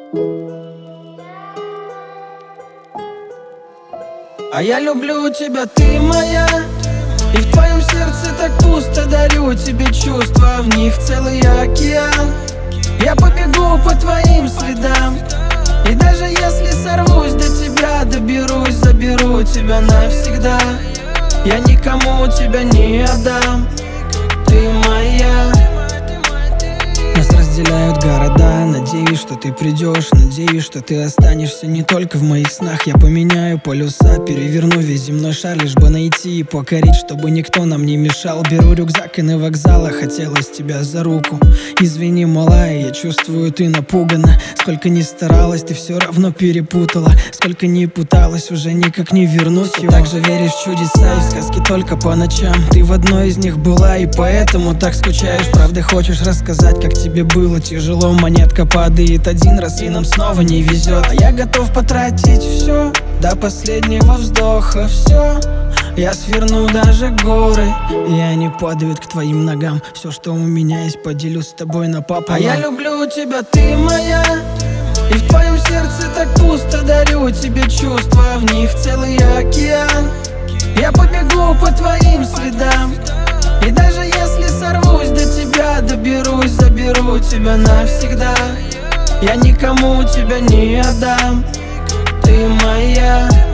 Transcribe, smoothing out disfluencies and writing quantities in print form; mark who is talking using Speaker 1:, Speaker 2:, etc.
Speaker 1: А я люблю тебя, ты моя, и в твоем сердце так пусто. Дарю тебе чувства, в них целый океан. Я побегу по твоим следам, и даже если сорвусь до тебя, доберусь, заберу тебя навсегда. Я никому тебя не отдам, ты моя. Нас разделяют города, надеюсь, что ты придешь, надеюсь, что ты останешься не только в моих снах. Я поменяю полюса, переверну весь земной шар, лишь бы найти и покорить, чтобы никто нам не мешал. Беру рюкзак и на вокзала, хотелось тебя за руку. Извини, малая, я чувствую, ты напугана. Сколько ни старалась, ты все равно перепутала. Сколько ни пыталась, уже никак не вернусь. Так же веришь в чудеса и в сказки только по ночам. Ты в одной из них была, и поэтому так скучаешь. Правда, хочешь рассказать, как тебе было тяжело? Монетка падает один раз, и нам снова не везет. А я готов потратить все до последнего вздоха. Все, я сверну даже горы, и они падают к твоим ногам. Все, что у меня есть, поделюсь с тобой напополам. А я люблю тебя, ты моя, и в твоем сердце так пусто. Дарю тебе чувства, в них целый океан. Я побегу по твоим следам, и даже если сорвусь до тебя, доберусь, заберу тебя навсегда. Я никому тебя не отдам, ты моя.